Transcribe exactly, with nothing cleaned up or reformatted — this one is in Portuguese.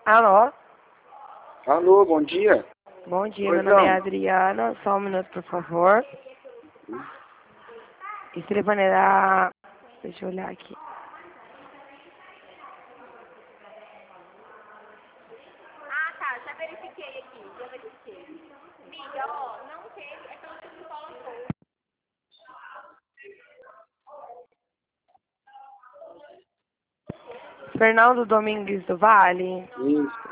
Alô? Alô, bom dia. Bom dia, Pois meu nome não. é Adriana. Só um minuto, por favor. Esse telefone é da... Deixa eu olhar aqui. Ah, tá, já verifiquei aqui, já verifiquei. Liga, ó, não teve, é pelo que você colocou. Fernando Domingues do Vale? Isso.